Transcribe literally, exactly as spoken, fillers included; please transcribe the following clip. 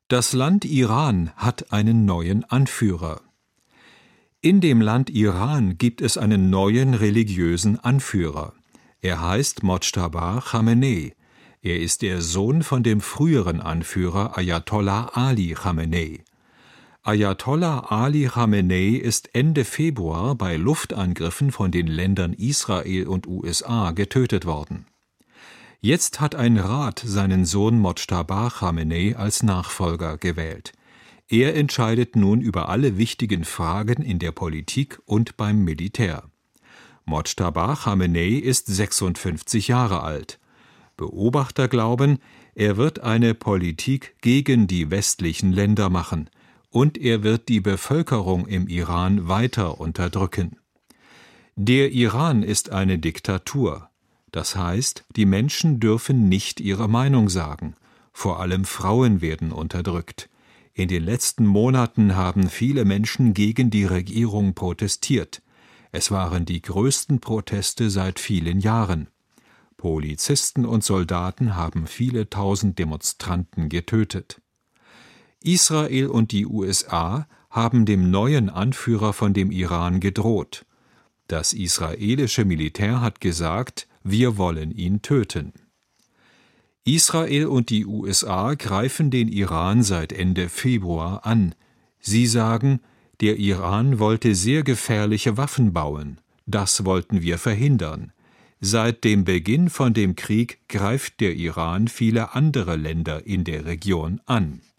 Das Land Iran hat einen neuen Anführer. In dem Land Iran gibt es einen neuen religiösen Anführer. Er heißt Mojtaba Chamenei. Er ist der Sohn von dem früheren Anführer Ayatollah Ali Chamenei. Ayatollah Ali Chamenei ist Ende Februar bei Luftangriffen von den Ländern Israel und U S A getötet worden. Jetzt hat ein Rat seinen Sohn Mojtaba Chamenei als Nachfolger gewählt. Er entscheidet nun über alle wichtigen Fragen in der Politik und beim Militär. Mojtaba Chamenei ist sechsundfünfzig Jahre alt. Beobachter glauben, er wird eine Politik gegen die westlichen Länder machen und er wird die Bevölkerung im Iran weiter unterdrücken. Der Iran ist eine Diktatur. Das heißt, die Menschen dürfen nicht ihre Meinung sagen. Vor allem Frauen werden unterdrückt. In den letzten Monaten haben viele Menschen gegen die Regierung protestiert. Es waren die größten Proteste seit vielen Jahren. Polizisten und Soldaten haben viele tausend Demonstranten getötet. Israel und die U S A haben dem neuen Anführer von dem Iran gedroht. Das israelische Militär hat gesagt, wir wollen ihn töten. Israel und die U S A greifen den Iran seit Ende Februar an. Sie sagen, der Iran wollte sehr gefährliche Waffen bauen. Das wollten wir verhindern. Seit dem Beginn von dem Krieg greift der Iran viele andere Länder in der Region an.